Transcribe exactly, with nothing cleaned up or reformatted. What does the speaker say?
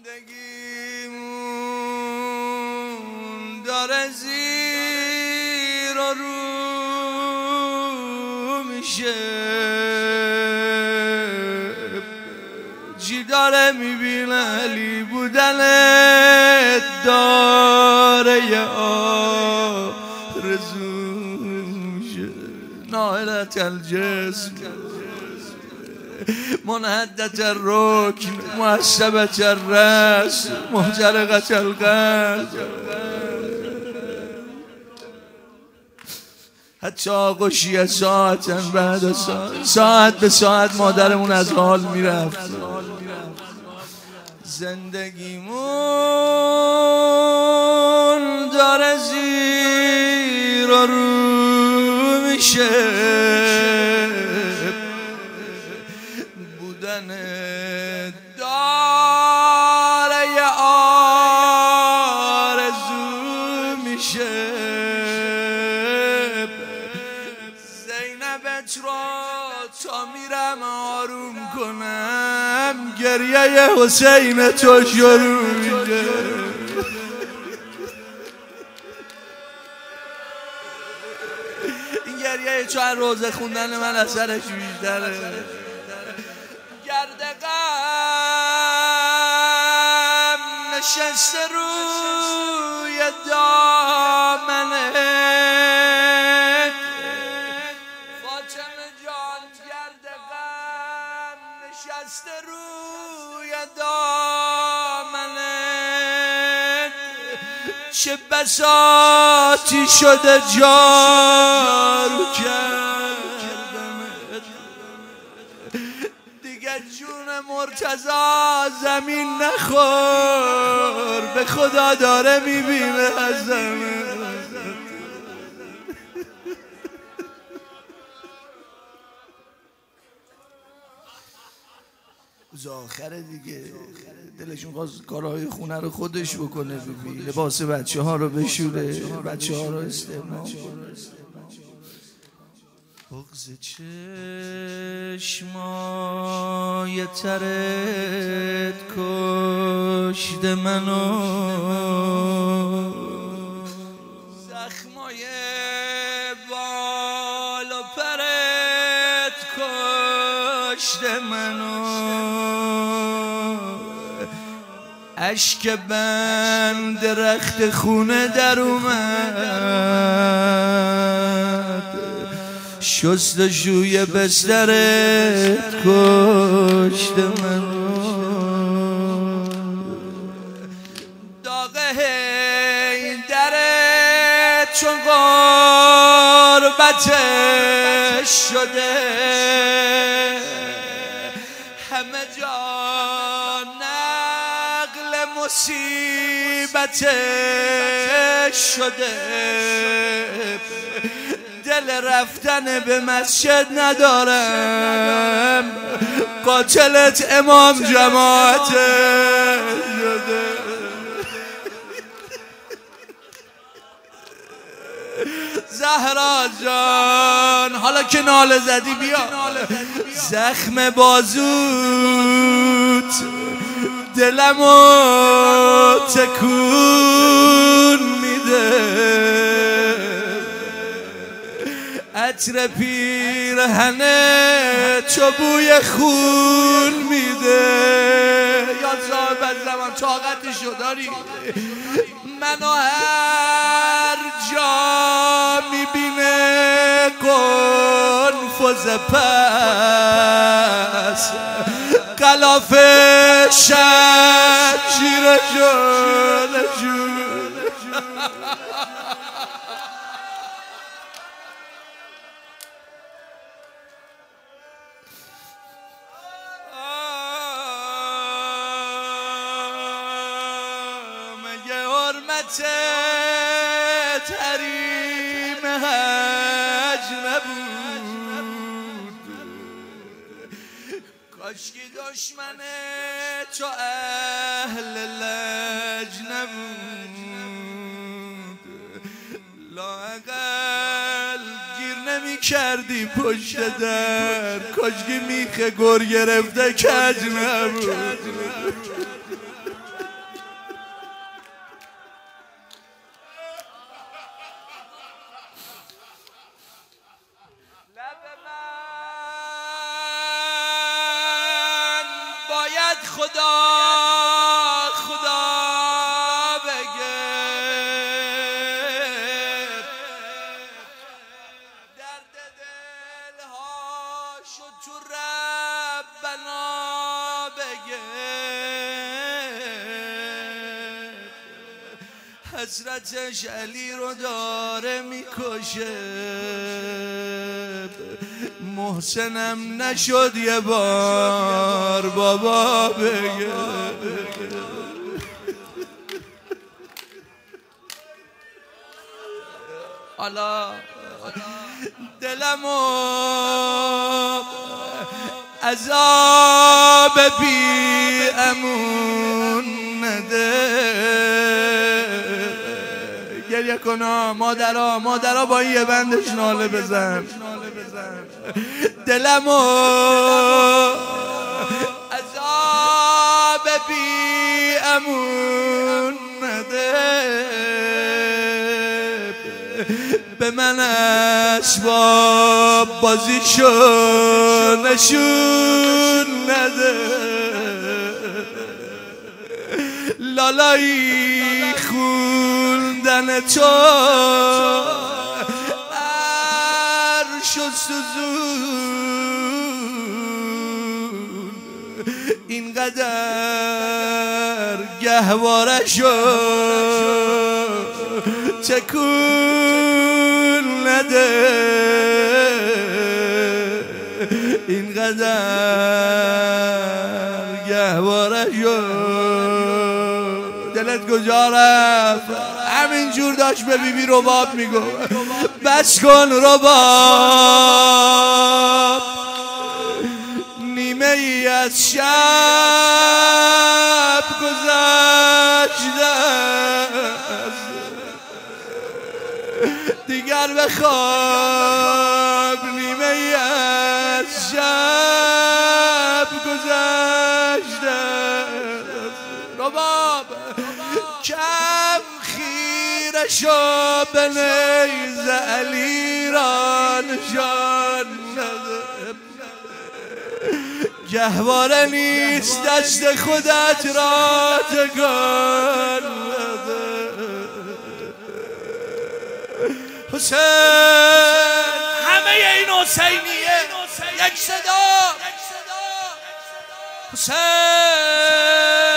زندگیمون داره زیر و رو میشه، چی داره میبینه علی بودنت داره یه آرزو میشه. نائلت الجسم منحدت الرکن معصبت الرأس محترقت القلب، حتی آغوشی ساعتا بعد ساعت ساعت به ساعت مادرمون از حال میرفت. زندگیمون داره زیر و رو میشه، بودن داره یه آرزو میشه. زینبت را تا میرم آروم کنم، گریه حسین تو شروع میشه. این گریه چون روزه خوندن من اثرش بیشتره. گرد غم نشسته روی دامنت، فاطمه جان گرد غم نشسته روی دامنت، چه بساطی شده جارو کردمت. دیگه جون مرتضی زمین نخور، به خدا داره میبینه از زمین. روز آخره دیگه دلشون خواست کارهای خونه رو خودش بکنه، ببین لباس بچه ها رو بشوره، بچه ها رو استعمال کنه. بغض چشمای ترت کشت منو، زخمای بال و پرت کشت منو، اشک بند درخت خونه در اومد، شستشوی بسترت کشت منو. داغ حیدرت چون غربتش شده، همه جا نقل مصیبتش شده. دل رفتن به مسجد ندارم، قاتلت امام جماعت شده. زهرا جان حالا که ناله زدی بیا، زخم بازوت دلمو تکون میده، عطر پیرهنه چو بوی خون میده. یا صاحب زمان طاقتشو داری؟ منو هر جا میبینه کنفوز پس، غلاف شمشیر جون جون. حریم حج نبود، کاشکی دشمن تو اهل لج نبود، لااقل گیر نمی کردی پشت در، کاشکی میخه گر گرفته کج نبود. حسرتش علی رو داره میکشه، محسنم نشد یه بار بابا بگه. حالا دلمو عذاب بی امون نده. گریه کنا مادرها، مادرها با این یه بندش ناله بزن. دلمو عذاب بی امون نده، به من اسباب بازیشو نشون نده. لالایی خوندن تو عرش و سوزون، اینقدر گهوارشو تکون نده، اینقدر گهوارشو. دلت کجا رفت؟ همینجور داشت به بیبی رباب میگو بس کن رباب، نیمه ای از شب گذشته دیگر بخواب، نیمه ای از شب گذشته. رباب کم خیره شو به نیز علی را نشان نده، گهواره نیست دست خودت را تکان نده. حسین، همه این حسینیه یک صدا. حسین